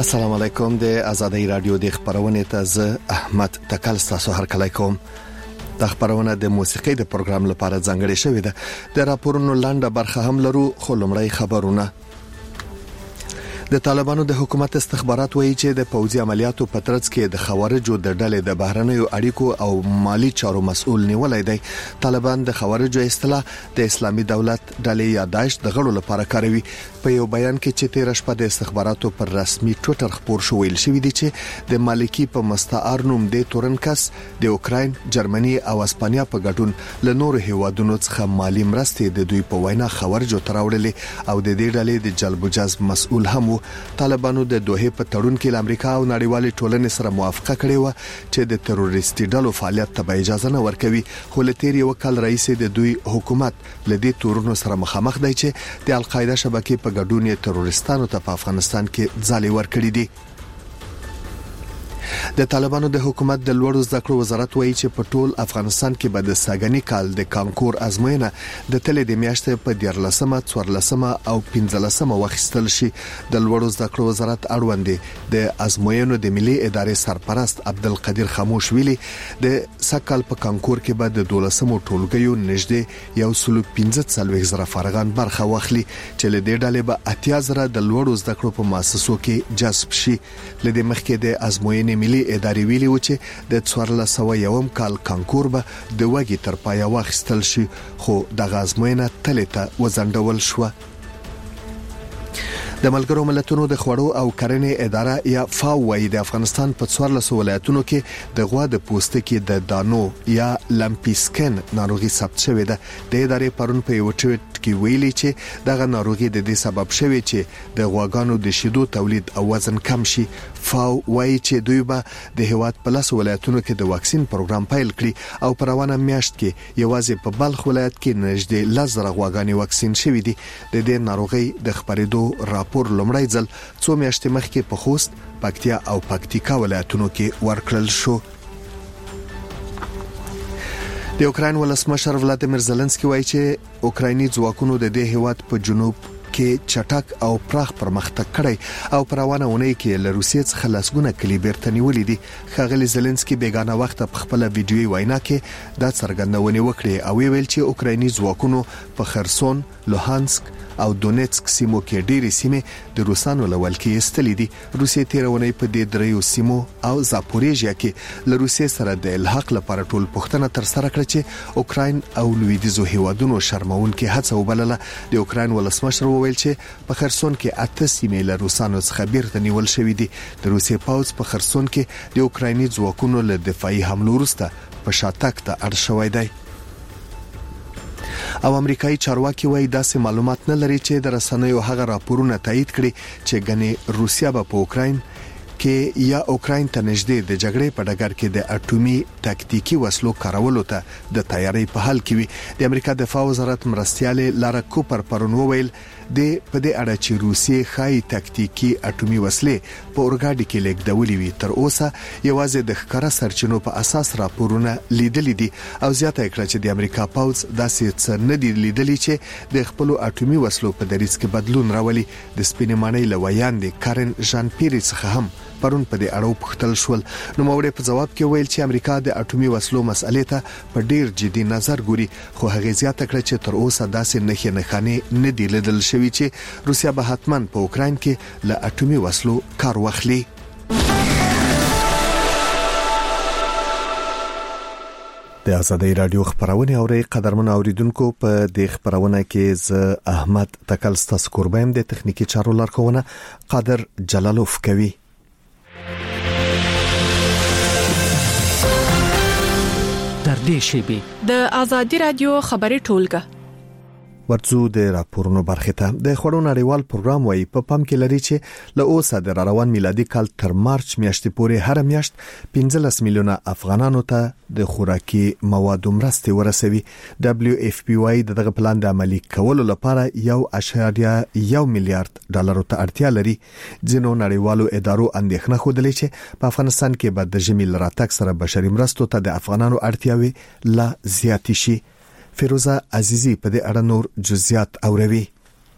السلام علیکم. د آزادۍ رادیو د خبرونې ته زه احمد تکل تاسو هرکلی کوم. د خبرونه د موسیقي د پروګرام لپاره ځانګړې شوې ده. د راپورونو لاندې برخه هم لرو، خو لومړی خبرونه. د طالبانو د حکومت استخبارات وایي چې د پوځي عملیاتو په ترڅ کې د خوارجو د ډلې د بهرنیو اړیکو او مالی چارو مسؤل نیولای دی. طالبان د خوارجو اصطلاح د اسلامي دولت ډلې یا داعش د غړو لپاره کاروي. په یو بیان کې چې 13 شپه د استخباراتو پر رسمي ټوئیټر خبر شو ویل شوی دی چې د مالکی په مستعار نوم د تورنکس د اوکراین، جرمني او اسپانیا په ګډون له نورو هیوادونو څخه مالی مرستې د دوی په وینا خوارجو تراوړلې او د دې ډلې د جلب جذب مسؤل هم. طالبانو د دوحه په تړون کې امریکا او نړیوالې ټولنې سره موافقه کړې و چې د تروریستي ډلو فعالیت ته اجازه نه ورکوي، خو له تیر یو کال رئیس د دوی حکومت لدې تورونو سره مخامخ دی چې د القاعده شبکې په ګډون یې تروریستانو ته په افغانستان کې ځالې ورکړې دي. د طالبانو د حکومت د لوړو زده کړو وزارت وایي چې په ټول افغانستان کې به د ساګنی کال د کانکور ازموینه د تلې د میاشتې په 14مه، 14مه او 15مه وخت شي. د لوړو زده کړو وزارت اړوند د ازموینو د ملي ادارې سرپرست عبدالقدیر خاموش ویلي د سکهال په کانکور کې به د 12مو ټولګیو نږدې 115,000 فارغان برخه واخلي چې له دې ډلې به 80,000 د لوړو زده کړو په مؤسسو کې جذب شي. لدې مخکې د ازموینې ملي ادارې ویلي و چې د 1401 کال کانکور به د وګي تر پایه واخیستل شي، خو د غازمینه تلته وزندول شو. د ملګرو ملتونو د خوړو او کرنې اداره یا فاو وايي د افغانستان په 14 ولایتونو کې د غوا د پوستکي د دانو یا لمپیسکن ناروغي ثبت شوې ده. د ادارې پرون په یو ټویټ کې ویلي چې دغه ناروغي د دې سبب شوې چې د غواګانو د شیدو تولید او وزن کم شي. فاو وايي چې دوی به د هیواد په 10 ولایتونو کې د واکسین پروګرام پیل کړي او په روانه میاشت کې یوازې په بلخ ولایت کې نږدې 10,000 غواګانې واکسین شوې دي. د دې ناروغي د خبرېدو راپور لومړی ځل 2 میاشتې مخکې په خوست، پکتیا او پکتیکا ولایتونو کې ورکړل شو. د اوکراین ولسمشر ولادیمیر زيلنسکي وایي چې اوکرایني ځواکونو د دې هیواد په جنوب کې چټک او پراخ پرمختګ کړی او پر روانه ونې کې له روسیې څخه لسګونه کلی بیرته نیولې دي. ښاغلي زيلنسکي بیگانه وخت په خپل ویډیوي وینا کې دا څرګندونه وکړه او ویل چې اوکرایني ځواکونو په خرسون، لوهانسک او دونیتسک سیمو کې ډېری سیمې د روسانو له ولکې استلې دي. روسیې تیرونې په دې دریو سیمو او زاپوریژیا کې له روسیې سره د الحاق لپاره ټول پښتنه تر سره کړ چې اوکراین او لویدیزو هیوادونو شرمون کې هڅه وبلله. د اوکراین ولسمشر وویل چې په خرسون کې 8 سیمې له روسانو څخه بیرته نیول شوې دي. د روسیې پوځ په خرسون کې د اوکرایني ځواکونو له دفاعي حملو وروسته په شاتګ ته اړ شوی دی. او امریکایي چارواکي وایي داسې معلومات نه لري چې د رسنیو هغه راپورونه تایید کړي چې ګنې روسیا به په اوکراین کې یا اوکراین ته نږدې د جګړې په ډګر کې د اټومي تاکتیکي وسلو کارولو ته د تیاری په حال کې وي. د امریکا دفاع وزارت مرستياله لارا کوپر پرون وویل د په دې اړه چې روسیې خای تاکتیکي اټومي وسلې په اورګاډي کې لیکدولې وي تر اوسه یوازې د ښکارا سرچینو په اساس راپورونه لیدل دي او زیاته کړه چې د امریکا پوځ داسې څه نه دی لیدلی چې د خپل اټومي وسلو په دریځ کې بدلون راولي. د سپینمانۍ لویاندې کارن ژان پیری څخه هم پرون په دې اړه پوښتل شول. نو موري په جواب کې ویل چې امریکا د اټومي وسلو مسئلې ته په ډیر جدي نظر ګوري، خو هغه زیاته کړه چې تر اوسه داسې نښې نه دی لیدل شوی چې روسیا به حتماً په اوکراین کې له اټومي وسلو کار واخلي. د آزادۍ رادیو خبرونه اوري قدرمن اوریدونکو. په دې خبرونه کې ز احمد تکل ستاسو قربایم د تخنیکی چارو لارښوونه قادر جلالوف کوي. در دې شیبه د آزادۍ رادیو خبري ټولګه ورڅو د راپورونو برخه ته د خړو نړیوال پروګرام وایي په پام کې لري چې له اوسه د روان میلادي کال تر مارچ میاشتې پورې هر میاشت 15 میلیونه افغانانو ته د خوراکي موادو مرستې ورسوي. WFP وايي دغه پلان د عملي کولو لپاره 1.1 میلیارډ ډالر ته اړتیا لري. ځینو نړیوالو ادارو اندېښنه خوده چې په افغانستان کې به د ژمي لراتک سره بشري مرستو ته د افغانانو اړتیاوي لا زیات شي. فیروزه عزیزی په دې اړه نور جزئیات اوروي.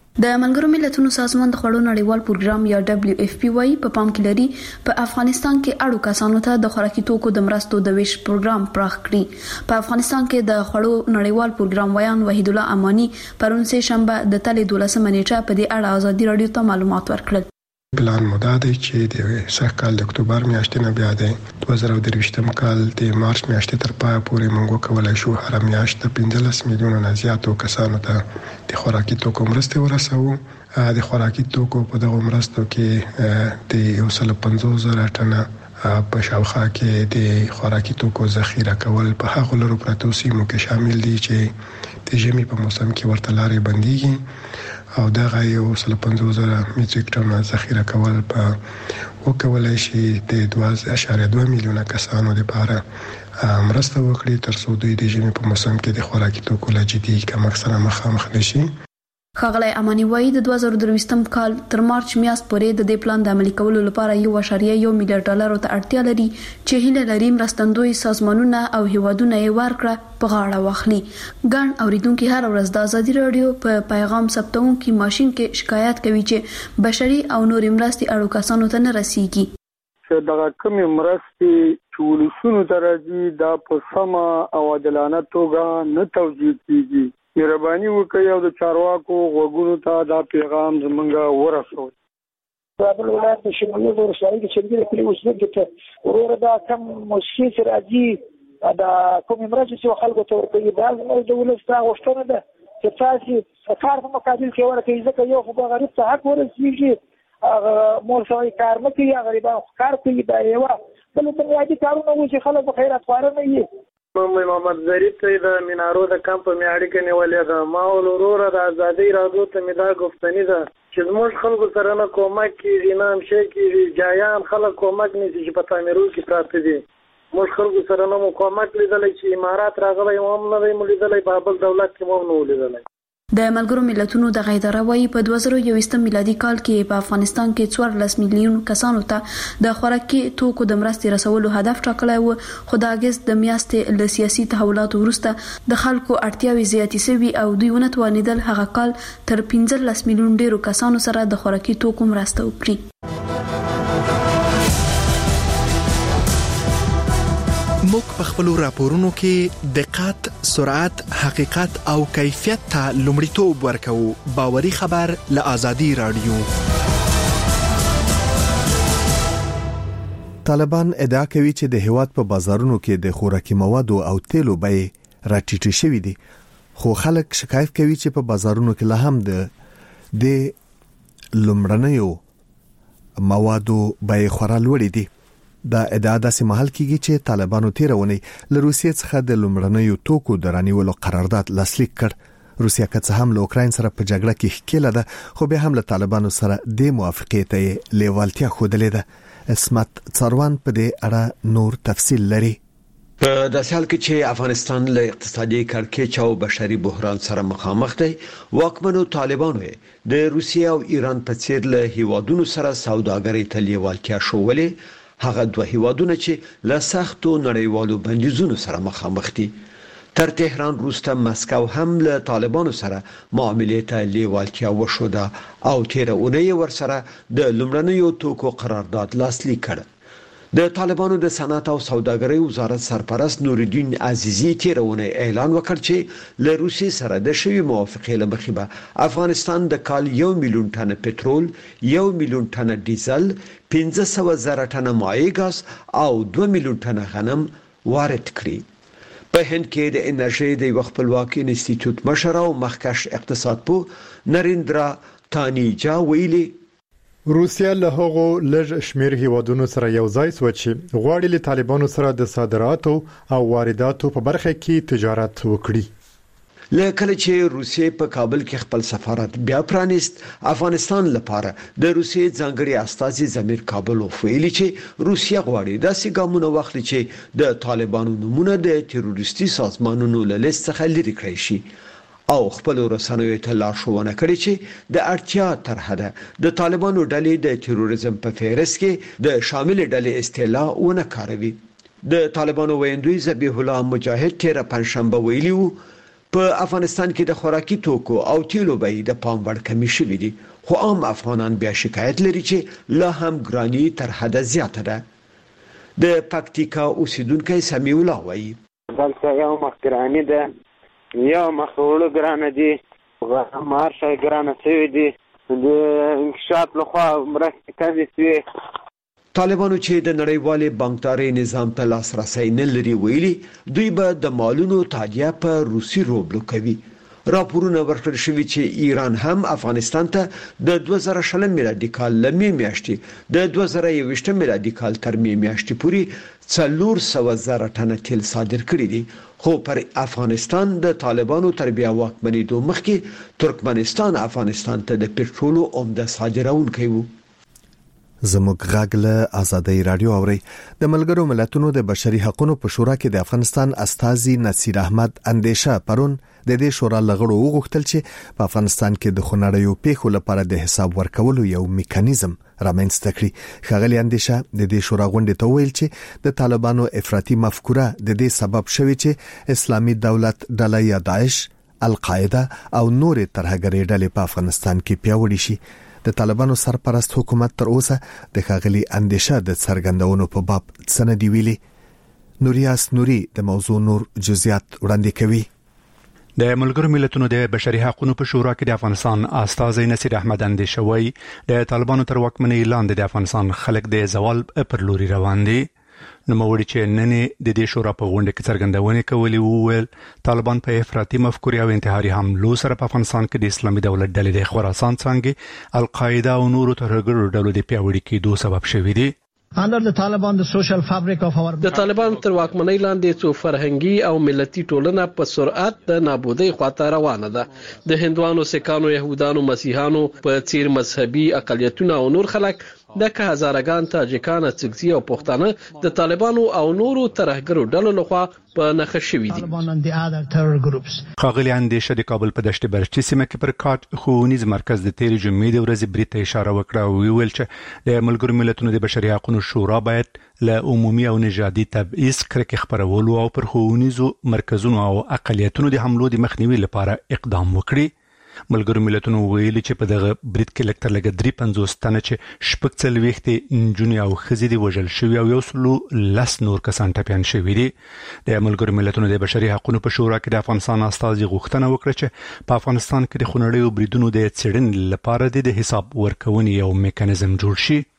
د ملګرو ملتونو سازمان د خوړو نړیوال پروګرام یا WFP وايي په پام کې لري په افغانستان کې اړو کسانو ته د خوراکي توکو د مرستو د ویش پروګرام پراخ کړي. په افغانستان کې د خوړو نړیوال پروګرام ویان وحید الله امانی پرون سه شنبه د تلې 12 نیټه په دې اړه ازادي رادیو ته معلومات ورکړل. پلان مدعا دی چې د سږ کال د اکتوبر میاشتې نه بیا د 2023 کال د مارچ میاشتې تر پای پورې موږ کولای شو هر میاشت 15 میلیونه نه زیاتو کسانو ته د خوراکي توکو مرستې ورسوو. د خوراکي توکو په دغه مرستو کې د 150,000 ټنه په شاوخوا کې د خوراکي توکو ذخیره کول په هغو لرو پرتو سیمو کې شامل دي چې د ژمي په موسم کې ورته لارې بنديږي او دغه 150,000 میټریک ټن ذخیره کول په وکولای شي د 2.2 میلیونه کسانو لپاره مرسته وکړي تر څو دوی د ژمي په موسم کې د خوراکي توکو له جدي کمښت سره مخامخ نشي. ښاغلی امانی وایي د 2023 کال تر مارچ میاشت پورې د دې پلان د عملي کولو لپاره 1.1 میلیارډ ډالر ته اړتیا لري چې هیله لري مرستندوی سازمانونه او هیوادونه یې ورکړه په غاړه واخلي. ګڼ اوریدونکو هر ورځ د ازادي رادیو په پیغام ثبتونکو ماشين کې شکایت کوي چې بشري او نوري مرستې اړو کسانو ته نه رسیږي. چې دغه کومې مرستې چې ولسونو ته راځي دا په سمه او عادلانه توګه نه توزیع کیږي. مهرباني وکړئ او د چارواکو غوږونو ته دا پیغام زمونږ ورسوئ. کابل ولایت د شمالي ولسوالۍ کې چې د کلی اوسېدونکو ته ورور دا کم مشکل چې راځي دا کوم مرسته چې خلکو ته ورکوي دا د ولس ته غوښتنه ده چې تاسو کار په مقابل کې ورکوي ځکه یو خو غریب ته حق ورسېږي مور سوي کار نه کوي غریبان کار کوي دا یو بل بنیادي کارونه و چې خلک خیرات خواره نه وي. محمد ظریف ته د مینارو د کمپ په اړیکه نیولې ده. ما ولورور د ازادي رادیو ته مې دا گفتنی ده چې زموږ خلکو سره نه کومک کیږي نه هم شي کیږي جایان خلک کومک نشي چې په تعمیرو کې پراته دي. موږ خلکو سره نه کومک لیدل چې امارات راغلي هم نه دی لیدل بابل دولت کې هم نه لیدل. د ملګرو ملتونو د غیدره وایي په 2021 میلادي کال کې په افغانستان کې 14 میلیون کسانو ته د خوراکي توکو د مرستې رسولو هدف ټاکلی و خو د اگست د میاشتې له سیاسي تحولاتو وروسته د خلکو اړتیاوې زیاتې شوي او دوی ونه توانیدل هغه کال تر 15 میلیون ډیرو کسانو سره د خوراکي توکو مرسته وکړي. موږ په خپل راپورونو کې دقت، سرعت، حقیقت او کیفیت ته لومړیتوب ورکوو. باوري خبر له ازادي رادیو. طالبان ادعا کوي چې د هیواد په بازارونو کې د خوراکي موادو او تیلو بیې راټیټې شوې دي خو خلک شکایت کوي چې په بازارونو کې لا هم د لومړنیو موادو بیې خورا لوړې دي. دا ادعا داسې محل کېږي چې طالبانو تیرونی له روسیې څخه د لومړنیو توکو د رانیولو قرارداد لاسلیک کړ. روسیا که څه هم له اوکراین سره په جګړه کې ښکېله ده خو بیا هم له طالبانو سره د موافقې ته لیوالتیا ښودلې ده. اسمت څاروان په دې اړه نور تفصیل لري. په داسې حال کې چې افغانستان له اقتصادي کړکېچ او بشري بحران سره مخامخ دی واکمنو طالبانو د روسیا او ایران په څیر له هیوادونو سره سوداګرۍ ته لیوالتیا ښودلې. هغه دوه هیوادونه چې له سختو نړیوالو بندیزونو سره مخامخ دي. تر تهران وروسته مسکو هم له طالبانو سره معاملې ته لیوالتیا وښوده او تیر اونۍ ورسره د لومړنیو توکو قرارداد لاسلیک کړ. د طالبانو د صنعت او سوداګرۍ وزارت سرپرست نورالدین عزیزی تیر اونۍ اعلان وکړ چې له روسیې سره د شوی موافقې له مخې به افغانستان د کال 1 میلیون ټن پټرول، 1 میلیون ټن ډیزل، 500,000 ټن مایع ګاز او 2 میلیون ټن غنم وارد کړي. په هند کې د انرژي د یو خپلواک انسټیټیوټ مشر او مخکښ اقتصادپوه نریندرا تانیجا ویلي روسیا له هغو لږ شمیر هیوادونو سره یو ځای شو چې غواړي له طالبانو سره د صادراتو او وارداتو په برخه کې تجارت وکړي. لکه چې روسیې په کابل کې خپل سفارت بیا پرانیست، افغانستان لپاره د روسیې ځانګړي استازي زمیر کابلوف ویلي چې روسیا غواړي داسې ګامونه واخلي چې د طالبانو نمونه د تروریستي سازمانونو له لیست څخه لرې کړي شي او خپل رسنیو ته لارښوونه کړې چې د اړتیا تر حده د طالبانو ډلې د تروریزم په فهرست کې د شامل ډلې استعلا ونه کاروي. د طالبانو ویندوی ذبیح الله مجاهد تیر پنځشنبه ویلي وو په افغانستان کې د خوراکي توکو او تیلو بیې د پام وړ کمی شوې دي، خو عام افغانان بیا شکایت لري چې لا هم ګرانی تر حد زیاته ده. د پکتیکا اوسیدونکو سمیع الله وایي دلته یو مخګرانی ده، یو مخوړو ګرانه دي، مارشه ګرانه شوی دي، د انکشاف لخوا مرستې کمې شوې. طالبانو چې د نړیوالې بانکدارۍ نظام ته لاسرسی نه لري ویلي دوی به د مالونو تادیه په روسي روبلو کوي. راپورونه ورکړل شوي چې ایران هم افغانستان ته د 2020 میلادي کال له میاشتې د 2021 میلادي کال تر میاشتې پورې 400,000 ټنه تیل صادر کړي دي، خو پر افغانستان د طالبانو تر بیا واکمنېدو مخکې ترکمنستان افغانستان ته د پټرولو عمده صادرونکی و. زموږ غږ له آزادۍ رادیو اوري. د ملګرو ملتونو د بشري حقوقو په شورا کې د افغانستان استازي نصیر احمد اندیشه پرون د دې شورا لغړو وغوښتل چې په افغانستان کې د خنړیو پیښو لپاره د حساب ورکولو یو میکانیزم رامنځته کړي. ښاغلي اندیشه د دې شورا غونډې ته ویل چې د طالبانو افراطي مفکوره د دې سبب شوی چې اسلامي دولت ډله یا داعش، القاعده او نور ترهګري ډلې په افغانستان کې پیاوړې شي. د طالبانو سرپرست حکومت تر اوسه د ښاغلي اندیشه د څرګندونو په باب څه نه دی ویلي. نوریاس نوري د موضوع نور جزئیات وړاندې کوي. د ملګرو ملتونو د بشري حقوقو په شورا کې د افغانستان استازي نصیر احمد اندیشه وایي د طالبانو تر واکمنۍ لاندې د افغانستان خلک د زوال پر لوري روان دي. نو موري چې نن د دې شورا په غونډه کې څرګندونه کوي وویل طالبان په افراطي مفکورې او انتحاري حملو سره په افغانستان کې د اسلامي دولت ډلې د خراسان څنګه القاعده او نورو ترهګرو ډلو د پیاوړي کېدو سبب شوی دی. د طالبان تر واکمنۍ لاندې څو فرهنګي او ملتي ټولنه په سرعت د نابودۍ خواته روانه ده. د هندوانو، سکانو، يهودانو، مسیحانو په څیر مذهبي اقلیتونه او نور خلک د هزارګان تاجکان، څګزي او پښتانه د طالبانو او نورو ترهګرو ډلو لخوا په نخښه شوي دي. ښاغلي اندیشه د کابل په دشت برچي سیمه کې پر کاټ ښوونیز مرکز د تیر جمعې د ورځې برید ته اشاره وکړه او ویل چې د ملګرو ملتونو د بشري حقوقو شورا باید له عمومي او نژادي تبعیض کرکې خپرولو او پر ښوونیزو مرکزونو او اقلیتونو د حملو د مخنیوي لپاره اقدام وکړي. ملګرو ملتونو ویلي چې په دغه برید کې لکټر لګ 350 تنه چې شپږ څلويخت انجونی او خزي دی وژل شوی او یو سلو لس نور کسان ټپيان شوی دي. د ملګرو ملتونو د بشري حقوقو په شورا کې د افغانستان استازي غوښتنه وکړه چې په افغانستان کې د خنړیو بریدونو د څېړنې لپاره د حساب ورکونې یو میکانیزم جوړ شي.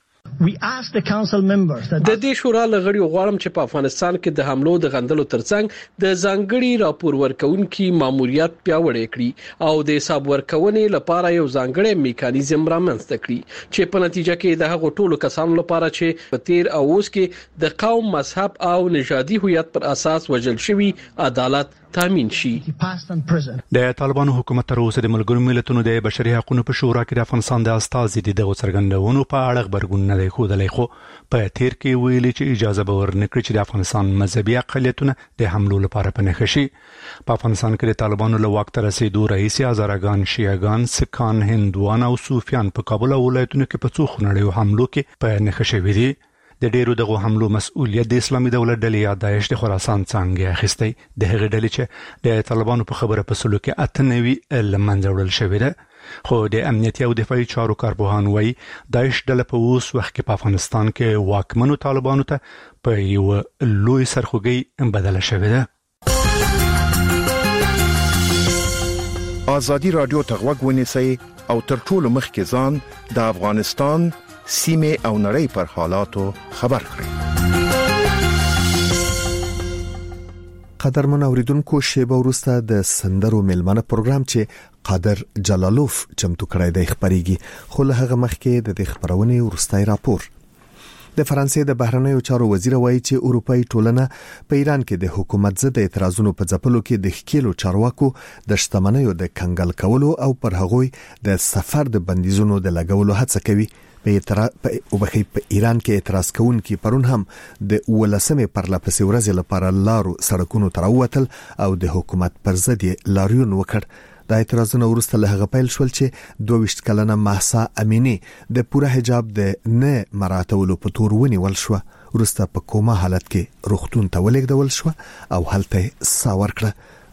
د دې شورا لغړی غواړم چې په افغانستان کې د حملو د غندلو ترڅنګ د ځانګړي راپور ورکونکو ماموریت پیاوړی کړي او د حساب ورکونې لپاره یو ځانګړي میکانیزم رامنځته کړي چې په نتیجه کې د هغو ټولو کسانو لپاره چې په تیر او اوس کې د قوم، مذهب او نژادي هویت پر اساس وژل شوی عدالت تامین شي. د طالبانو حکومت تر اوسه د ملګرو ملتونو د بشري حقوقو په شورا کې د افغانستان د استازي د څرګندونو په اړه خبرګون نه دی ښودلی، خو په تیر کې ویلي چې اجازه به ورنکړي چې د افغانستان مذهبي اقلیتونه د حملو لپاره پنهښه شي. په افغانستان کې د طالبانو له واک ته رسیدو رئیس هزارګان، شیعاګان، سکان، هندوان او صوفیان په کابل او ولایتونو کې په څو خنړیو حملو کې پنهښه شوي دي. د ډیرو دغه حملو مسؤلیت د اسلامي دولت ډلې یا داعش د خراسان څنګه اخیستی. د هغې ډلې چې د طالبانو په خبره په سلو کې 98 لمنځه وړل شوې ده. خو د امنیتي او دفاعي چارو کارپوهان وایي داعش ډله په اوس وخت کې په افغانستان کې واکمنو طالبانو ته په یو لوی سرخوږی بدله شوې ده. آزادي رادیو ته غوږ ونیسئ او تر ټولو مخکې ځان د افغانستان سیمه او نړۍ پر حالاتو خبر کړئ. قدرمن اوریدونکو، شیبه وروسته د سندرو ملمنه پروګرام چې قادر جلالوف چمتو کړی دی خبريږي، خو له هغه مخکې د دې خبرونې ورستای راپور. د فرانسې د بهرنیو چارو وزیر وایي چې اروپאי ټولنه په ایران کې د حکومت ضد اعتراضونو په ځپلو کې د ښکیلو چارواکو د شتمنیو د کنګل کولو او پر هغوی د سفر د بندیزونو د لګولو هڅه کوي. په ایران کې اعتراض کوونکي پرون هم د 18مې پرلپسې ورځې لپاره لارو سړکونو ته راووتل او د حکومت پر ضد لاریون وکړ. د اعتراضونو وروسته له هغه پیل شول چې 22 کلنه مهسا امینی د پوره حجاب د نه مراتولو په تور ونیول شو. وروسته په کومه حالت کې روغتون ته ولېږدول شو او هلته ساور کړه.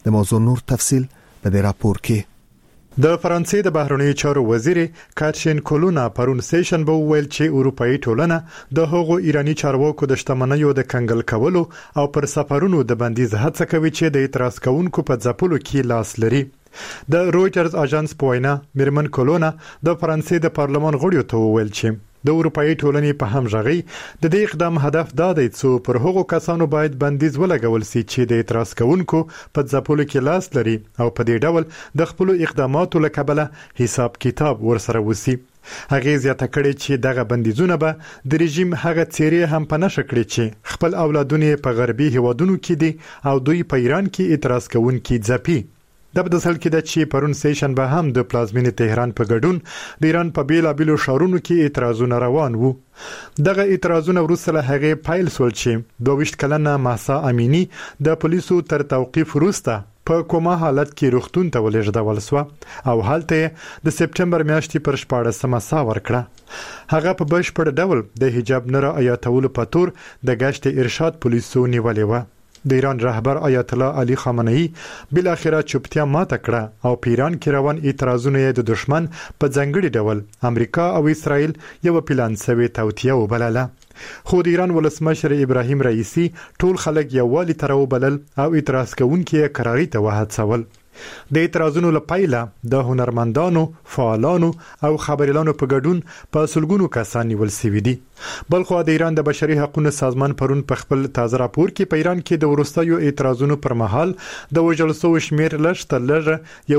د موضوع نور تفصيل په دې راپور کې. د فرانسې د بهرنیو چارو وزیر کاترین کولونا پرون سیشن به ویل چې اروپאי ټولنه د هغو ایرانی چارواکو د شتمنیو د کنګل کولو او پر سفرونو د بندیز هڅه کوي چې د اعتراض کوونکو په ځپلو کې لاس لري. د رويټرز اژانس په وینا میرمن کولونا د فرانسې د پارلمان غړیو ته ویل چې د اروپאי ټولنې په همغږي د دې اقدام هدف دا دی چې پر هغو کسانو باید بندیز ولګول شي چې د اعتراض کوونکو په ځپلو کې لاس لري او په دې ډول د خپل اقداماتو لکبله حساب کتاب ورسره وسی. هغه زیاته کړي چې دغه بندیزونه به د رژیم هغه څیرې هم په نشه کړي چې خپل اولادونه په غربي هیوادونو کې دي او دوی په ایران کې اعتراض کوونکي ځپي. د بدسل کې د چې پرون سیشن به هم د پلازمینې تهران په ګډون د ایران په بیلابیلو شهرونو کې اعتراضونه روان وو. دغه اعتراضونه وروسته هغه پایل سول چې 22 کلنه ماسا امینی د پولیسو تر توقيف وروسته په کومه حالت کې روغتون ته ولېږدول شو او هلته د سپټمبر میاشتې پر 14مه سا ورکړه. هغه په بشپړ ډول د حجاب نه رعایتولو په تور د گشت ارشاد پولیسو نیولې و. د ایران رهبر آیت الله علي خامنه‌ای بل اخره چوپتیا ماته کړه او پیران کې روان اعتراضونه د دشمن په ځنګړي ډول امریکا او اسرائیل یو پلان سوي توتیه وبلله. خو د ایران ولسمشر ابراهیم رئیسی ټول خلک یووالي تر وبلل او اعتراض کوونکي قراري ته وهڅول. د اعتراضونو لپاره د هنرمندانو، فعالانو او خبريالانو په ګډون په سلګونو کسان نیول شوي دي. بلخو د ایران د بشري حقوقو سازمان پرون په خپل تازه راپور کې په ایران کې د ورستیو اعتراضونو پر مهال د وژل شوو شمیر لږ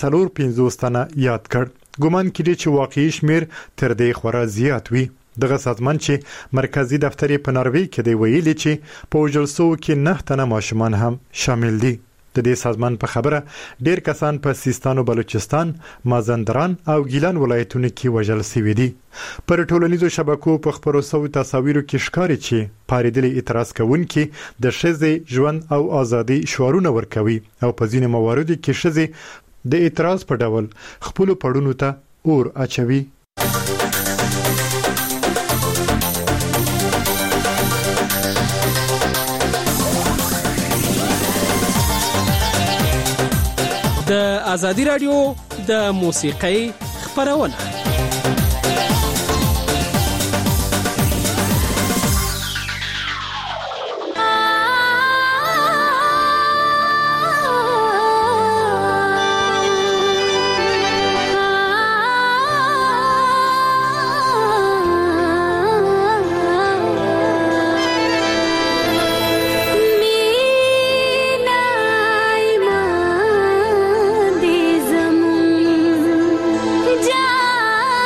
145 تنه یاد کړ. ګومان کړي چې واقعي شمیر تر دې خورا زیات وي. دغه سازمان چې مرکزی دفتر په ناروی کې دی ویلي چې په وژل شوو کې 9 تنه ماشومان هم شامل دي. د دې سازمان په خبره ډیر کسان په سیستان او بلوچستان، مازندران او ګیلان ولایتونو کې وژل شوي دي. پر ټولنیزو شبکو په خبرو سوي تصاویرو کې ښکاري چې پاریدلي اعتراض کوونکي د ښځې ژوند او ازادي شعارونه ورکوي او په ځینې مواردو کې ښځې د اعتراض په ډول خپل پړونو ته اور اچوي. د ازادي رادیو د موسیقۍ خبرونه जा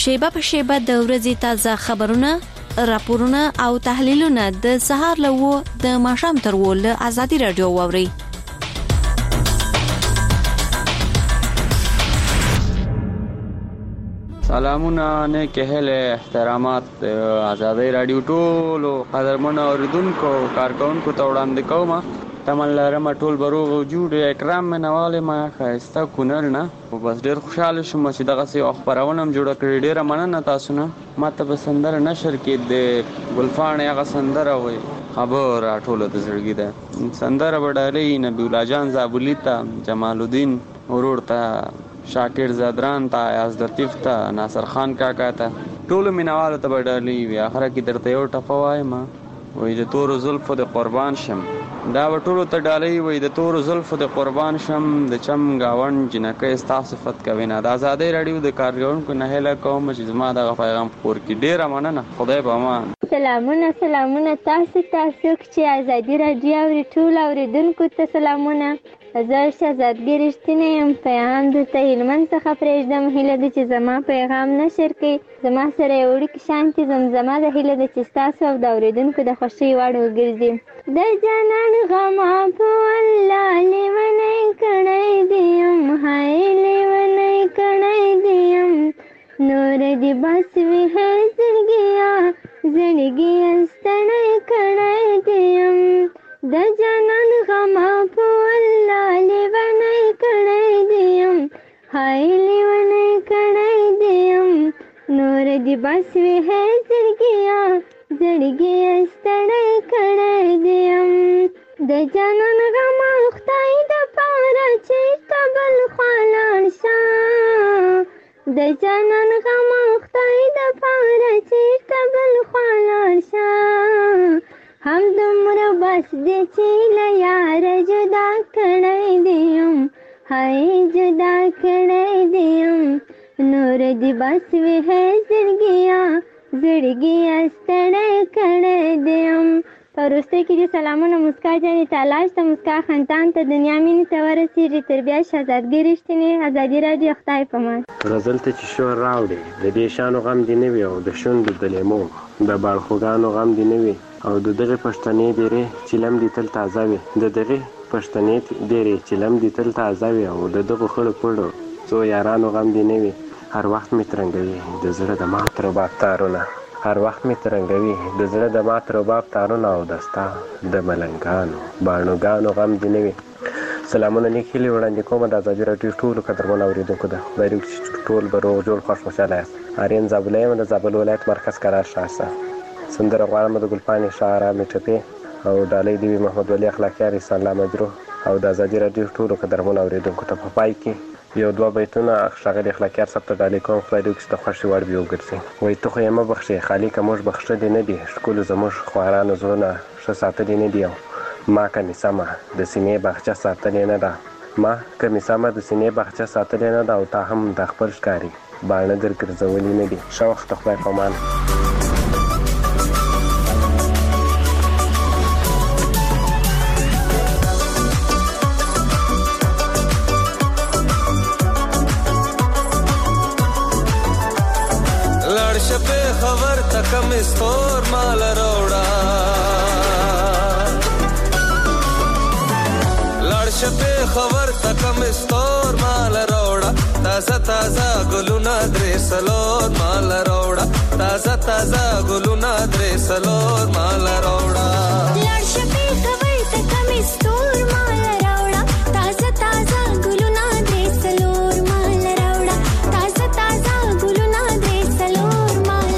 شیبه په شیبه د ورځې تازه خبرونه، راپورونه او تحلیلونه د سهار له 9 د ماښام تر 10 له آزادي رادیو واوري. سلامونه، نیک هیله، احترامات آزادي رادیو ټولو قدرمنو اوریدونکو کارکونکو ته وړاندې کوم. تمن لرم ټول بروغ وجود اکرام منواله ما خاسته کونل نه او بس ډیر خوشاله شوم چې دغه سي خبرونه جوړ کړی. ډیره مننه تاسو نه. ماته به سندره نشر کې د ګلفان هغه سندره وي خبر ټول د زړګي ده. سندره وډالې نبی الله جان زابلی ته، جمال الدین ورور ته، شاکر زادران ته، یاز لطیف ته، ناصر خان کاکا ته، ټول مینوالو ته وډالې وی. اخره کې درته یو ټپه وایم وای د تور زلفو د قربان شم. دا وټولو ته ډالۍ وای د تور زلفو د قربان شم، د چم گاون جنکه ستا صفت کوي نه. د آزادي رادیو د کارګرونکو نه هله کوم چې زما د پیغام خور کې ډیره مننه. خدای به امان. سلامونه تاسو چې آزادي رادیو اوري ټول اوریدونکو ته سلامونه. زه شهزادګۍ رښتینی یم. پیغام درته هلمند څخه پرېږدم. هیله ده چې زما پیغام نشر کړئ. زما سره یو وړوکی شانتې زمزمه ده. هیله ده چې ستاسو او د اوریدونکو د خوښۍ وړ وګرځي. د جانان غما په والله لیونی کړی دیم، های لیونی کړی دیم، نور دې بس وي هی زړګیا زړګیا ستړی کړی دیم. د جانان غما په والله لیونی کړی دیم، های لیونی کړی دیم، نور دې بس وي هی زړګیا زړګیا ستړی کړی دیم. د جانان غما خدای د پاره چېرته بل خوا لاړ شه، د جانان غما خدای د پاره چېرته بل خوا لاړ شه. هم دومره بس دی چې له یاره جدا کړی دیم، های جدا کړی دیم، نور دې بس وي هی زړګیا زړګیا ستړی کړی دیم. په وروستۍ کې دې سلامونه مسکا جانې تالاش ته، مسکا خندان ته، دنیا مینې ته ورسېږي. تر بیا شهزادګۍ رښتینې آزادي رادیو. خدای په امان. غزل ته چې شور راوړي د دې شانو غم دې نه وي، او د شونډو د لیمو د باړخوګانو غم دې نه وي، او د دغې پښتنې ډېرې چیلم دې تل تازه وي، د دغې پښتنې ډېرې چیلم دې تل تازه وي، او د دغو خړو پړو څو یارانو غم دې نه وي. هر وخت مې ترنګوي د زړه د مات رباب تارونه، هر وخت مې ترنګوي د زړه د مات رباب تارونه، او دستا د ملنګانو باڼوګانو غم دې نه وي. سلامونه نیک هیلې وړاندې کوم د آزادي راډیو ټولو قدرمنو اورېدونکو ته. خدای دې وکړي چې ټول به روغ جوړ خوښ خوشحاله یاست. آرین زابله یم د زابل ولایت مرکز قرار شاسته. سندره غواړم د ګلپانې شاه ارامې ټپې او ډالۍ دې وي محمد ولی اخلاقیار، احسان الله مجروح او د آزادي راډیو ټولو قدرمنو اورېدونکو ته. په پای کې یو دوه بیتونه ښاغلي اخلاقیار صاحب ته ډالۍ کوم. خدای دې وکړي چې د خوښې وړ وي وګرځي. وایي ته خو یې مه بخښې خالقه، موږ بخښه دې نه دي، ښکلو زموږ خوارانو زړونه ښه ساتلي نه دي. او ما که مې سمه د سینې باغچه ساتلې نه ده، ما که مې سمه د سینې باغچه ساتلې نه ده، او تا هم د خپل ښکاري باڼه در ګرځولي نه دي. ښه وخت خدای په امان. خبر تکم استور مال روڑا لړش په خبر تکم استور مال روڑا تازه تازه ګلونه درې سلور مال روڑا تازه تازه ګلونه درې سلور مال روڑا لړش په خبر تکم استور مال روڑا تازه تازه ګلونه درې سلور مال روڑا تازه تازه ګلونه درې سلور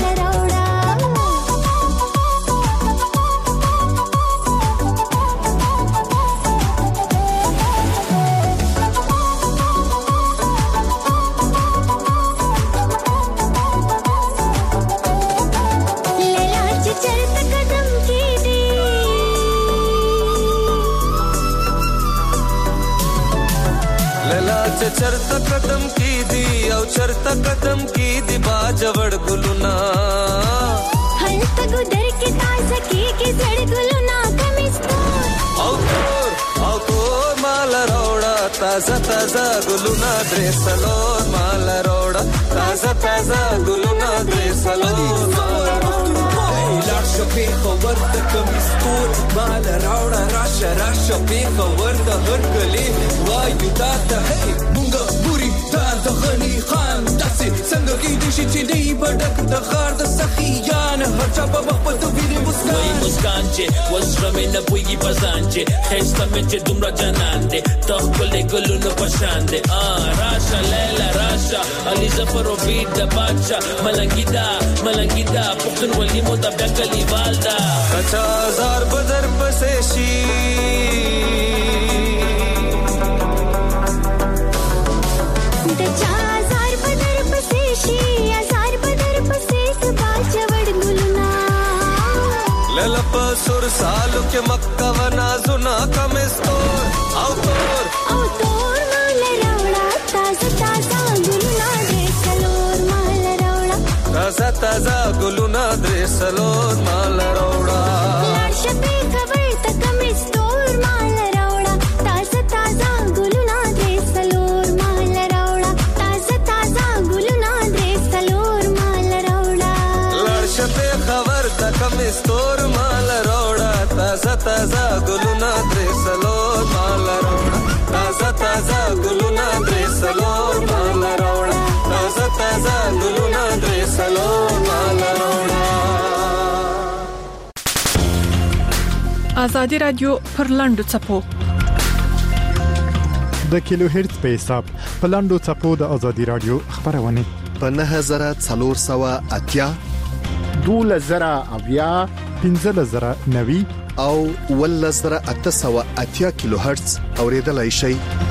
چرته قدم کی دی او چرته قدم کی دی باجوړ ګلونا هل تګو در کې تازه کی زړ ګلونا کمستور او تور مال روڑا تازه تازه ګلونه درې څلور مال راوړه تازه تازه ګلونه درې څلور مال لاړ شپې خبر د کمستور مال راوړه راشه راشه په خبر د هر کلی وایو تا ته مونږ بوري تا د غني خان داسې څنګه کې د شي چې دی بډک د خار د سخیان هر چا په وخت په ویری مسکان چې وسره مې نه پويږي پزان چې خسته مې چې دومره جنان دې تخپل ګلونو پشان دې راشه لیلا راشه علي ظفر او بیت د بادشاہ ملنګیدا پختون ولي مو د بنګلي والدا کچا زار بدر پسې شي للپ سر سالو کے مکہ و نازنا کمستور او تور مال راوڑا تازه تازه گلونا درې څلور مال راوڑا تازه تازه گلونا درې څلور مال راوڑا شپې خبر ته کمستور مال راوڑا تازه تازه گلونا درې څلور مال راوڑا تازه تازه گلونا درې څلور مال راوڑا لړ شپې خبر ته کمستور مال راوڑا تازه تازه گلونا درې څلور مال راوڑا تازه تازه گلونا درې څلور مال راوڑا تازه تازه گلونا درې څلور مال راوڑا آزادی رادیو پر لاندو چپو د کیلو هرتز په حساب په لاندو چپو د آزادی رادیو خبرونه په 9480 2000 1590 او 1880 کیلو هرتز اوریدلای شي.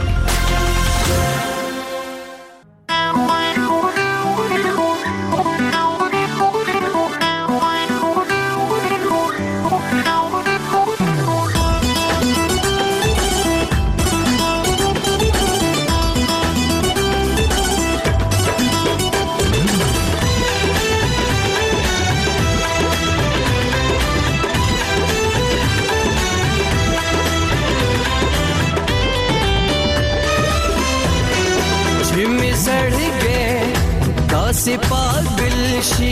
पागल शी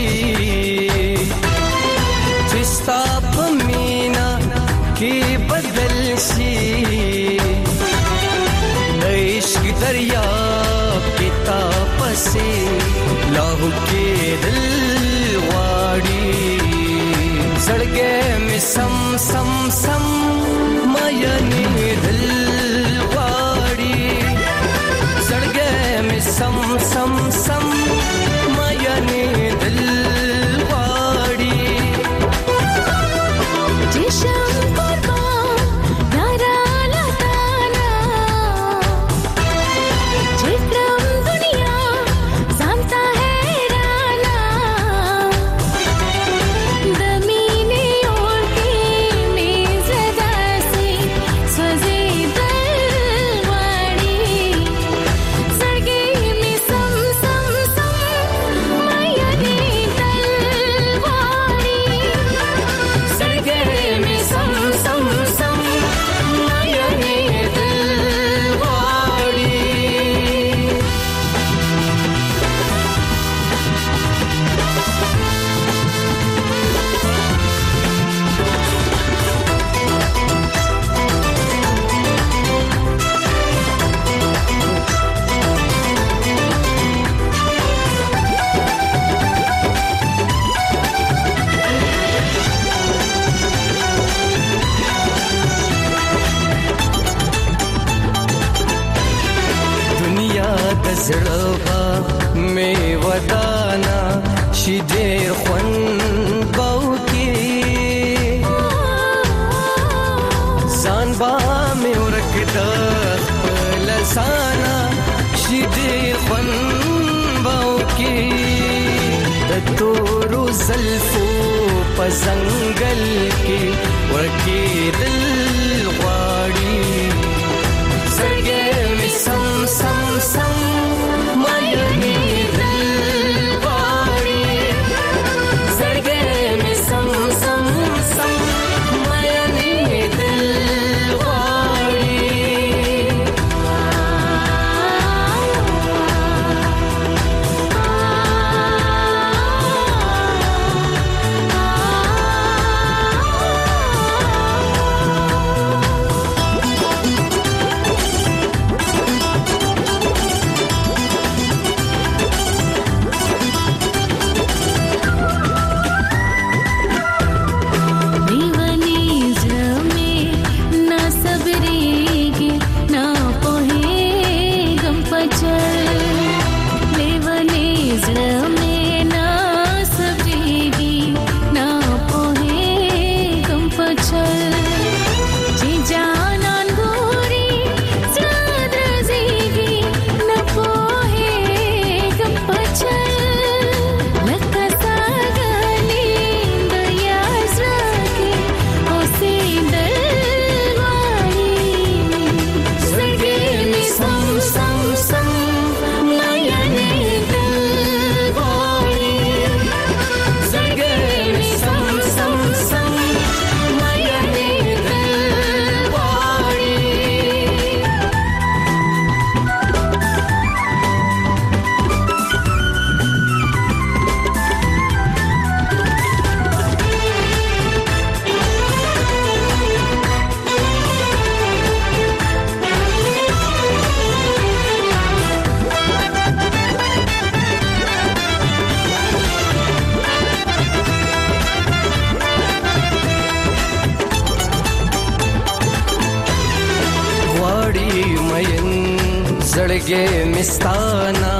जिस्ता पमीना की बदल शी इश्क दरिया पिता पसे लाहू के दिल वाड़ी सड़के में सम सम सम मायने दिल वाड़ी सड़के में सम सम सम मायने दिल वाड़ी जिशम कुर्बान नारा लताना जिक्रम दुनिया जानता है राना दमीने और की मेज़दा से सजे दलवाड़ी सड़के में सम सम सम मायने दलवाड़ी सड़के में सम सम सम मायने दलवाड़ी दुनिया दजड़वा में वदाना शिदेर ख्वन बाउकी जानबा में उरकदा लसाना शिदेर ख्वन बाउकी दतोरो ज़ल्फो पजंगल के उरके दिल वाड़ी सड़के में सम सम सम मायने दिलवाड़ी सड़के में सम सम सम मायने दिलवाड़ी زړګې مستانا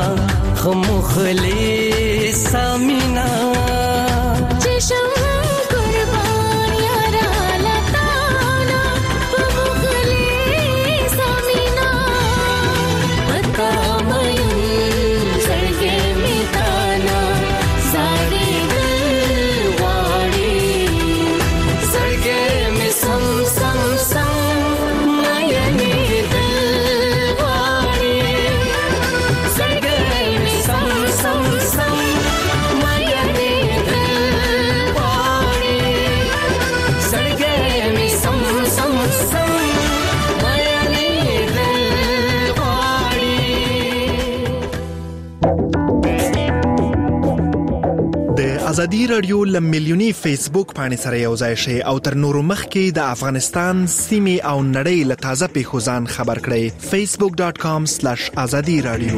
خمخلي سامینا چشم قربان یارا لتانا خمخلي سامینا پتا مین زړګې مستانا زاري دل واړي زړګې می سم سم سم ازادي رادیو لملیونی فیسبوک باندې سره یو ځای شي او تر نورو مخکې د افغانستان سیمې او نړۍ له تازه پیښو ځان خبر کړئ facebook.com/azadi radio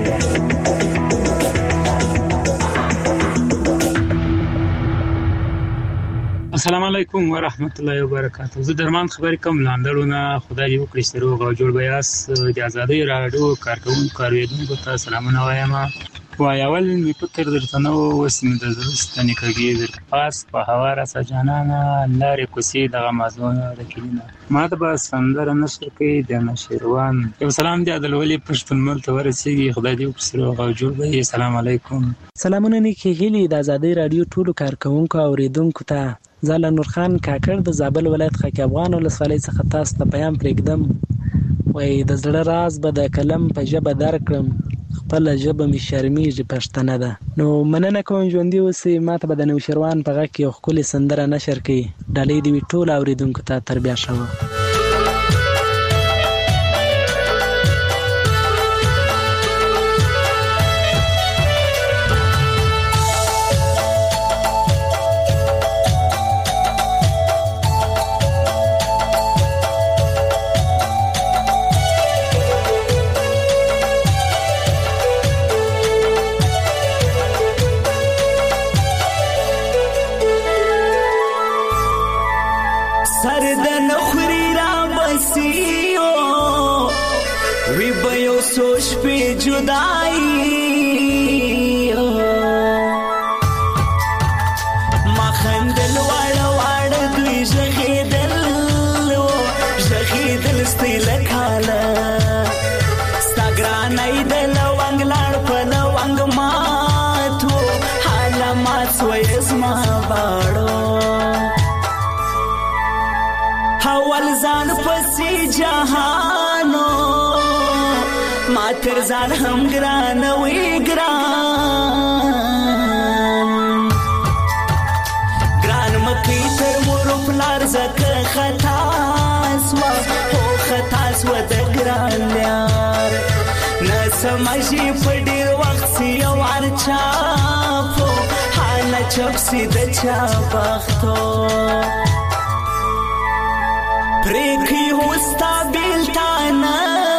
السلام علیکم ورحمت الله وبرکاته. زه درمان خبرې کوم لاندړونه خدای دې وکړي چې روغ او جوړ بیاس د ازادي رادیو کارکونکو کاروونکو ته سلامونه وایم. وایول می فکر درته نو وسم د زړستنی کېږي د پاس په هوا را سجانانا لارې کوسي د غمازونه د کلینا ما ته بس سندره نشر کوي د نشروان یو سلام دی د ولي پښتون مل ته ورسیږي خدای دې وکړي روغ او جوړ وي. السلام علیکم. سلامونه نیکی هیلی د ازادي رادیو ټولو کارکونکو او اوریدونکو ته زاله نور خان کاکړ د زابل ولایت خاک افغان ولسوالۍ څخه تاسو ته پیغام پرېږدم. وای د زړه راز به د کلم په ژبه درکړم خپل ژبه می شرمېږي پښتنه ده. نو مننه کوم ژوندۍ اوسئ. ماته به د نوشروان په غږ کې یو ښکلې سندره نشر کړي. ډالۍ دې وي ټولو اورېدونکو ته. تر بیا ښه وه. ځان هم ګران وی ګران مکی تر مور پلار زکه خطا سوا هو خطا سوا د ګران یار نه سمجي په ډیر وخت سی ورچا په حال چپ سی د چا بختو پرېږي هوستا بیلتانه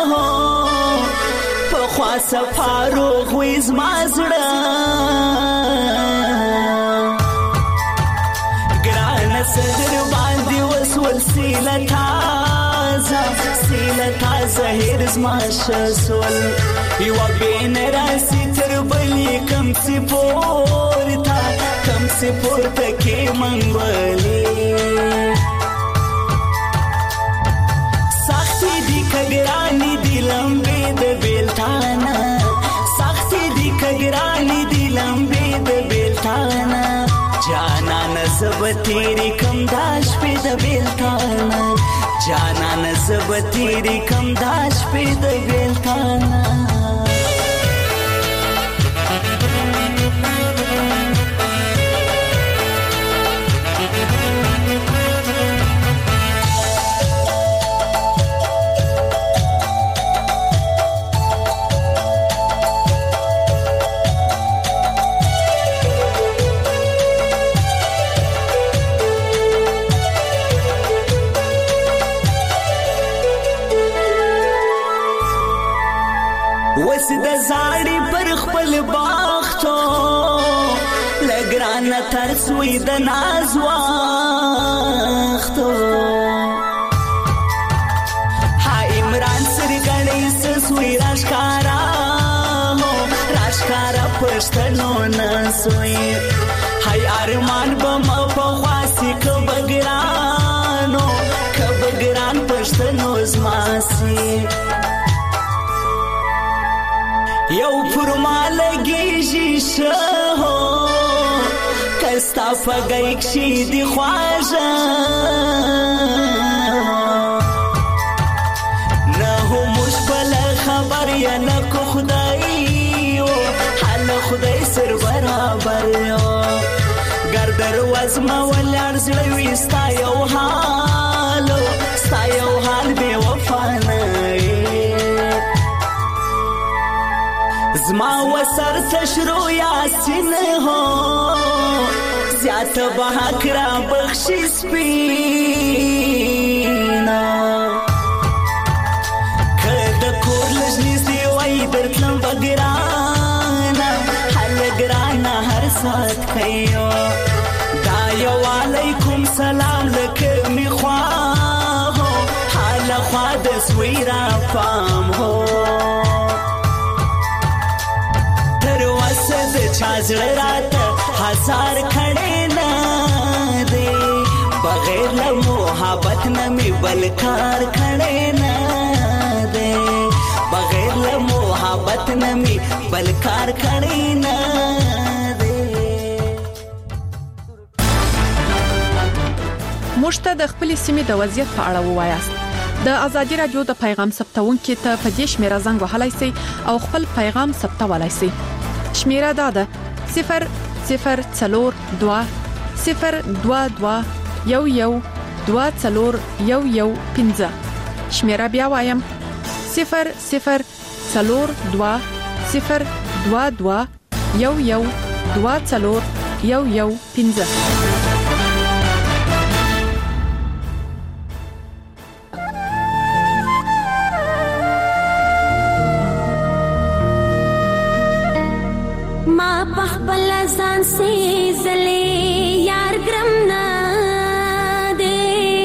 سفارو غویز مازړه ګران صدر باندې وسول سیله تازه هرز ماشسول یو بین راسی تر بلی کم سی پورتا کې منګولې سختي دی کګرانی دی لمبې د بیلتانا سختي دی کګرانی دی لمبې د بیلتانا جانا نسب تیری کم داش په د بیلتانا جانا نسب تیری کم داش په د بیلتانا زاړي پر خپل باختو لګران تر سوی د ناز واختو ها عمران سر غړې سوی راشکارا پښتنو نسوي هاي ارمان بم په خاصي کبګرانو کبګران پښتنو زماسي یو فرمالګي شهو کستا فګیک شي دی خواجه نه هو مشبل خبر یا نه کو خدای او حال خدای سر برابر یو ګردر وزما ولر زړه وستا یو حال به وفا نه زما وسر تشرو یاسین هو زیات بحق را بخشی سپینا کد کور لجنی سی وای درتلم بگرانا حل گرانا هر سات خیو دایو علیکم سلام لکمی خواهو حال خواد سویرا فام هو چازړه رات هزار کړي نه دي بغیر له محبت نه می بلکار کړي نه دي بغیر له محبت نه می بلکار کړي نه دي مشته د خپل سیمې د وضعیت په اړه ووایاست د ازادي رادیو د پیغام ثبتونکو ته په دې شمیره زنګ وهلای شئ او خپل پیغام ثبتولای شئ شمیره ده 002 022 11 شمیره بیا وایم 002 022 11 ځان سي زلي یار ګرم نه دي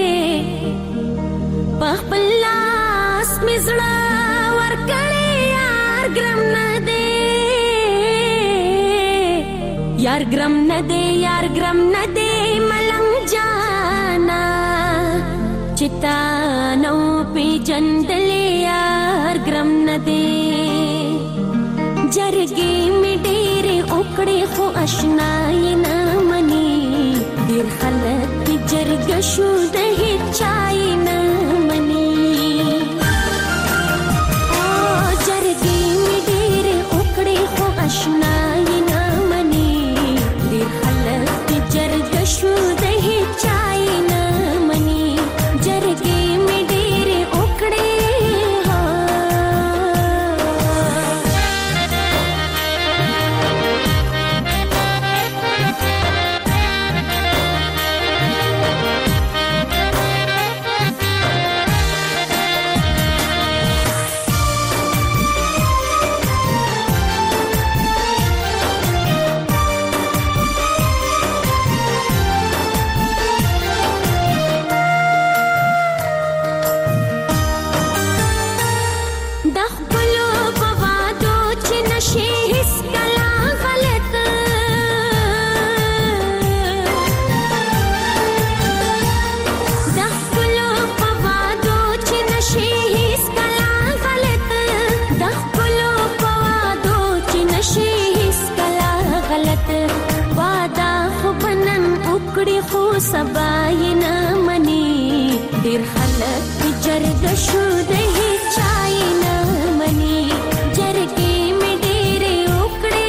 خپل لاس مزړه ور کړی یار ګرم نه دي یار ګرم نه دي یار ګرم نه دي ملنګ جانا چتا نو پی جندل یار ګرم نه دي جرګي می ډېر اوکړې خو آشنای نه مني ډېر خلک جرګ شو د هچای نه مني او جرګي می ډېر اوکړې خو آشنای نه مني ډېر خلک جرګ شو د هچای نه مني جرګي می ډېر اوکړې سبای نه مني ډېر خلک جرګ شو د هچای نه مني جرګې می ډېر وکړې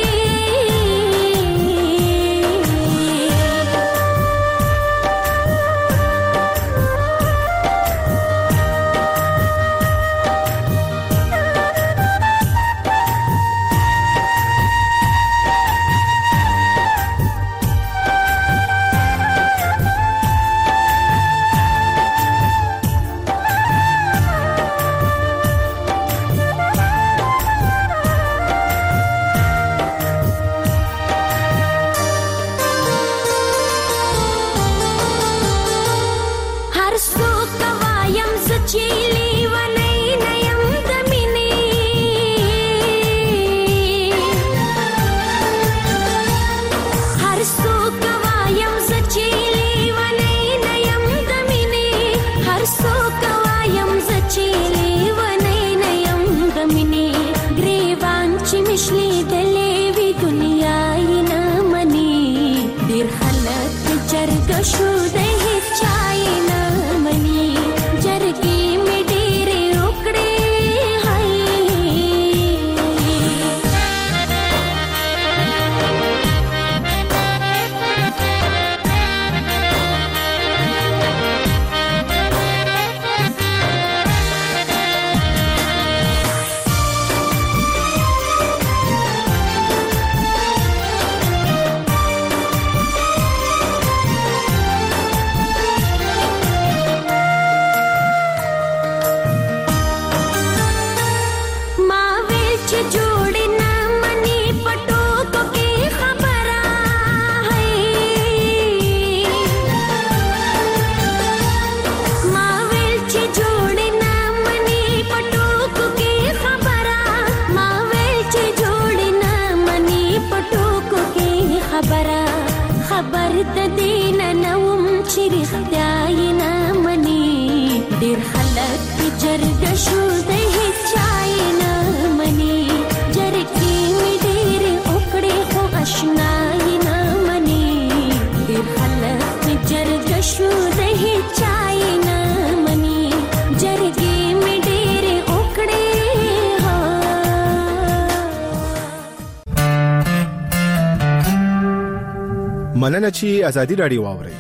چې رښتیا یې نه مني ډېر خلک جرګه شو د هیڅ چا یې نه مني جرګې مې ډېرې وکړې خو اشنا یې نه مني ډېر خلک جرګه شو د هیڅ چا یې نه مني جرګې مې ډېرې وکړې مننه چې ازادي راډیو واورئ.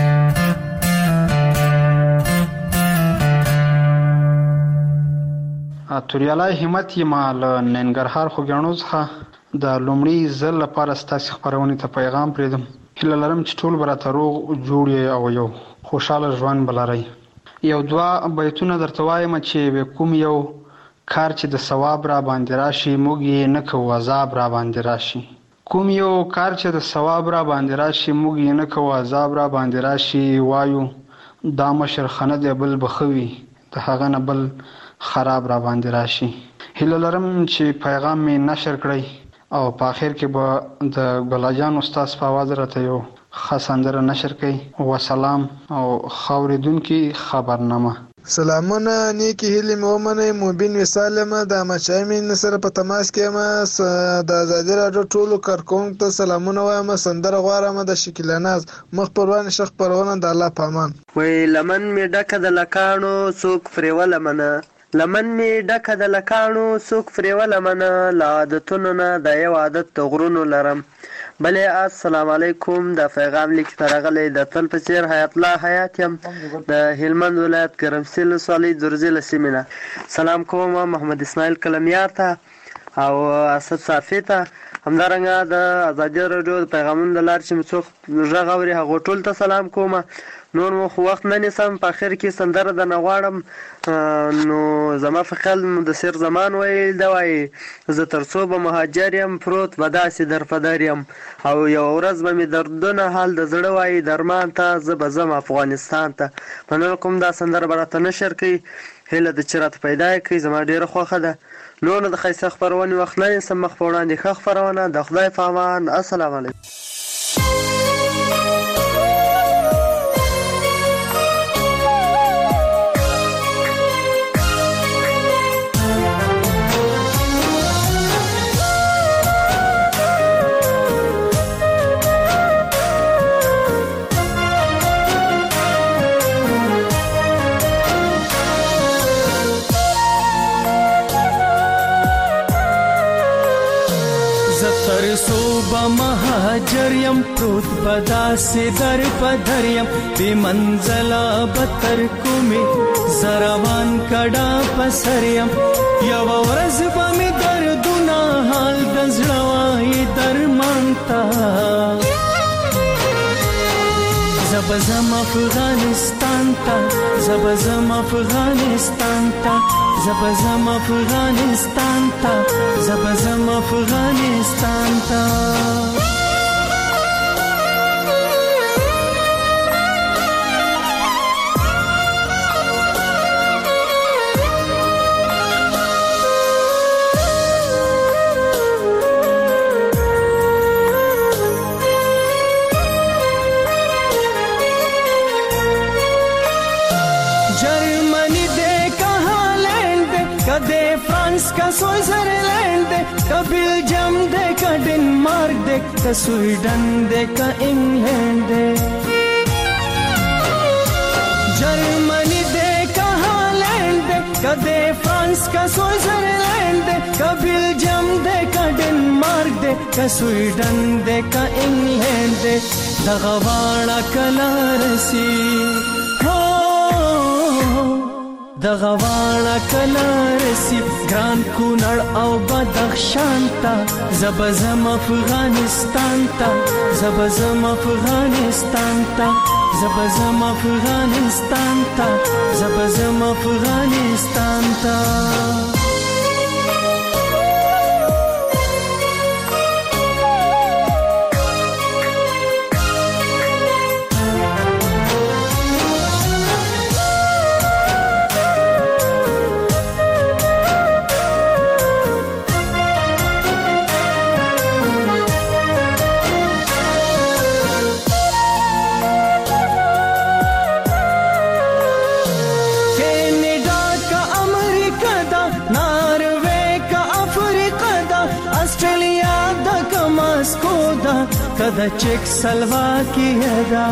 توریالای همت یم له ننګرهار خوږیاڼو څخه د لومړي ځل لپاره ستاسو خبرونه ته پیغام پریدم. هیله لرم چې ټول براته روغ جوړ او یو خوشاله ژوند بلارئ. یو دوا بیتونه درته وایم چې کوم یو کار چې د ثواب را باندې راشي موږ یې نه کوو عذاب را باندې راشي. کوم یو کار چې د ثواب را باندې راشي موږ یې نه کوو عذاب را باندې راشي وایو دا مشر خنه دی بل بخوي د هغه نه بل خراب را باندې راشي. هیله لرم چې پیغام می نشر کړئ او په اخر کې به د ګلاجان استاد په आवाज راته یو خاصندره نشر کړئ. وسلام او خوریدونکو خبرنامه. سلامونه نیکی هیله مومنه مبین وسالمه د مچامین سره په تماس کې ما د آزادی راډیو ټولو کارکونکو ته سلامونه وایم. سندره غواړم د شکلاناز مخ پروان شخ پرونه د الله پامان. وای لمن می ډکه د لکانو څوک فریوله منه لمن می ډکه د لکانو څوک فریوله منه لا عادتونو نه د یو عادت د غرونو لرم. بله السلام علیکم. د پیغام لیک ترغلې د تل په څیر حیات الله حیات یم د هلمند ولایت ګرمسیل ولسوالۍ درزله سیمینه. سلام کوم محمد اسماعیل کلمیار ته او اسد صافی ته همدارنګه د ازادي راډیو د پیغامونو د لار چې څوک ژغ اوري هغه ټول ته سلام کوم. نور مو خو وخت نه نیسم په اخر کې سندره د نغواړم نو زما فقل د سر زمان ویل دا وای زه ترڅو به مهاجر یم پروت بداسي در پدر یم او یو ورځ به می دردونه حال د زړه وای درمان ته زه به زم افغانستان ته. مننه کوم دا سندره برته نشر کی هله د چرته پیدا کی زما ډیره خوخه ده. نو نه د خیسه خبرونه وخت نه سم مخ په وړاندې خخ خبرونه د خدای په امان. السلام علیکم. مهاجر یم پروت بداسي در پدریم بی منزلا بتر کومي زروان کډا پسریم یو ورځ به می دردونه حال دزړوي درمانتا زبزم افغانستان تا زبزم افغانستان تا زبزم افغانستان تا زبزم افغانستان تا का स्विट्जरलैंड का बेल्जियम दे का डेनमार्क दे का स्वीडन दे का इंग्लैंड दे जर्मनी दे का हॉलैंड दे का दे फ्रांस का स्विट्जरलैंड दे का बेल्जियम दे का डेनमार्क दे का स्वीडन दे का इंग्लैंड दे दगवाड़ा कलारसी دغواړه کلار سی ګران کونړ او بدخشان ته زبزم افغانستان ته زبزم افغانستان ته زبزم افغانستان ته زبزم افغانستان ته कदा चेकोस्लोवाकिया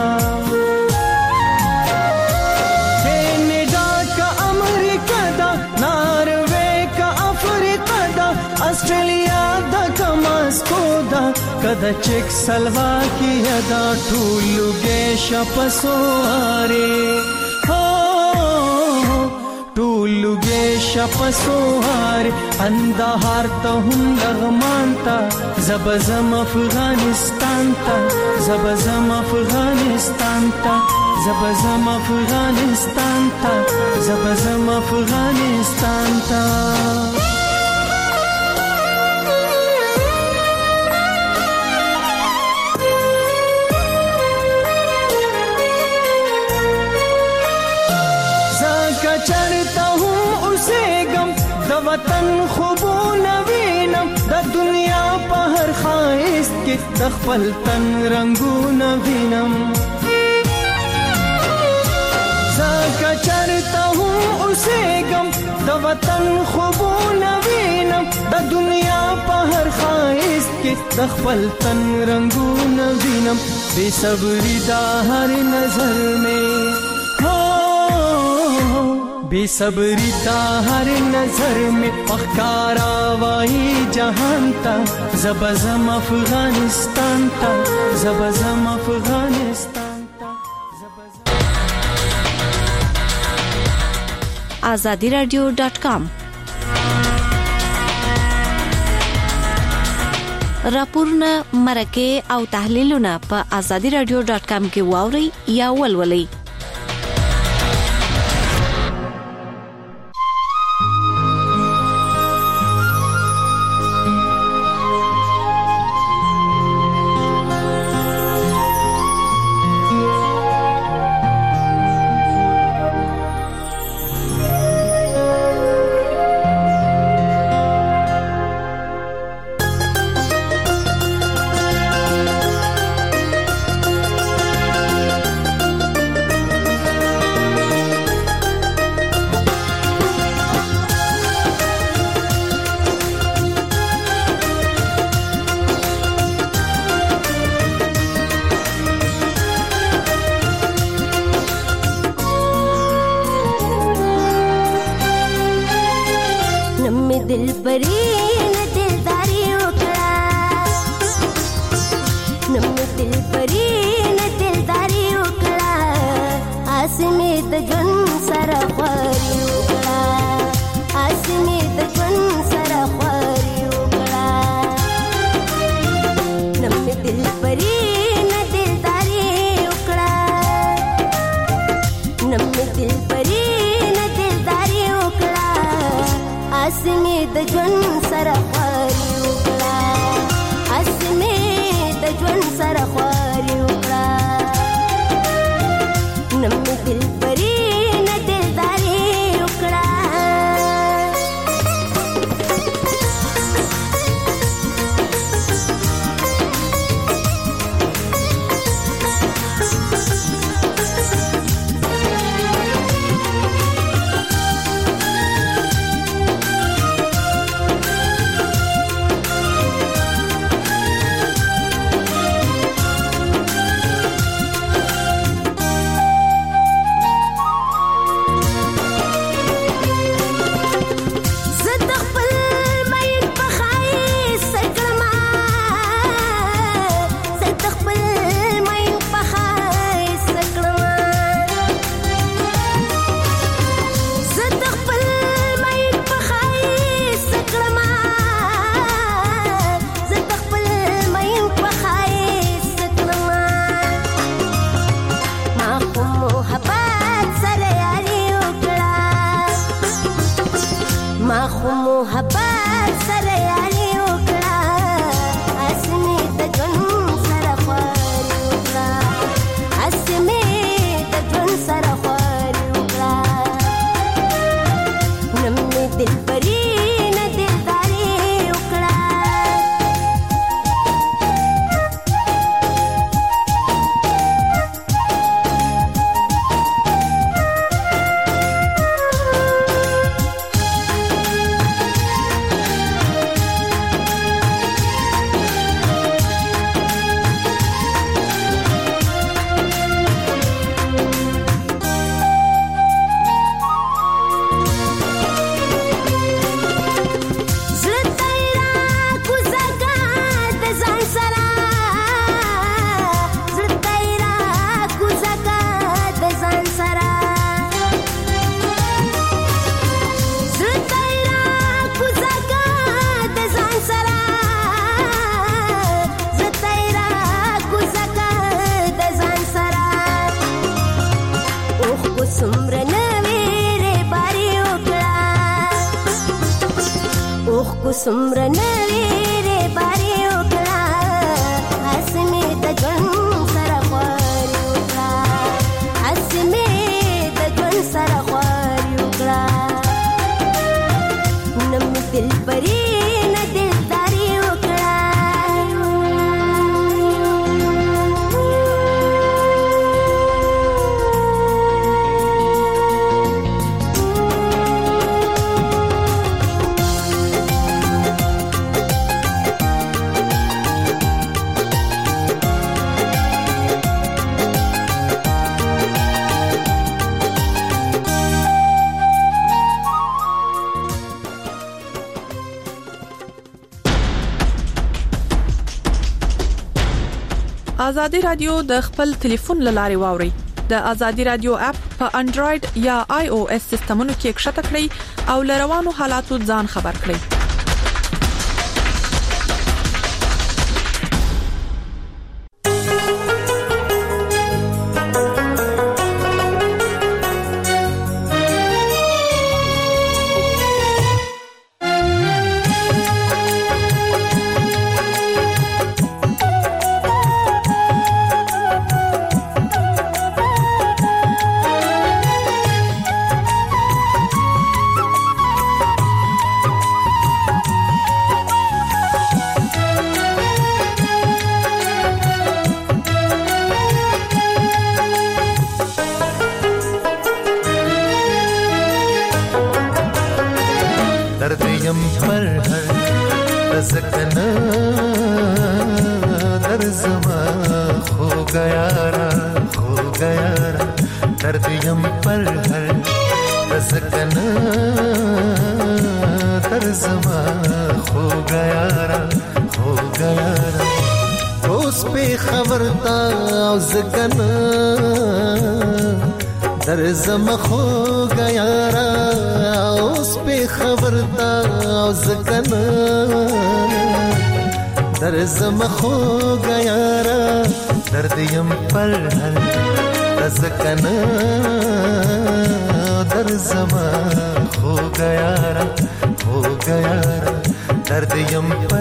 कनाडा का अमेरिका दा नॉर्वे का अफ्रीका दा ऑस्ट्रेलिया दा मास्को दा कदा चेकोस्लोवाकिया दा टूलुगे शपसोहारे टूलुगे शपसोहारे अंधार तो हम लगमानता जबजम अफगानिस्तान ता जबजम अफगानिस्तान ता जबजम अफगानिस्तान ता जबजम अफगानिस्तान ता चढ़ता हूँ उसे गम द वतन खूबो नवीनम द दुनिया पहर खाइस के दखपल तन रंगू नवीनम जाका चढ़ता हूँ उसे गम द वतन खूबो नवीनम द दुनिया पहर खाइस के दखपल तन रंगू नवीनम बेसब्री दा हर नजर में बेसब्री ता हर नजर में पखारा वाही जहान ता जबजम अफगानिस्तान ता जबजम अफगानिस्तान ता azadiradio.com راپورونه مرکه او تحلیلونه په azadiradio.com کې واوري یا ولولئ दिल परी न दिलदारी उकड़ा नम दिल परी न दिलदारी उकड़ा आसमेत जन सरखरी उकड़ा आसमेत जन सरखरी उकड़ा नम दिल परी न दिलदारी उकड़ा नम दिल परी न दिलदारी उकड़ा आसमे द जन सरखरी उकड़ा आसमे द जन सरखरी उकड़ा नम दिल परी न दिलदारी उकड़ा کو سمره نویره باری وکړه اسمه د ژوند سره خواري وکړه اسمه د ژوند سره خواري وکړه نم دل پرې نه دلداري وکړه ازادي رادیو د خپل ټلیفون لاري واوري د ازادي رادیو اپ په انډراید یا آی او اس سیستمونو کې ښکته کړئ او لروانو حالاتو ځان خبر کړئ زم خو غیارا اوس په خبر تا زکنا در زم خو غیارا درد یم پر هر زکنا در زم خو غیارا درد یم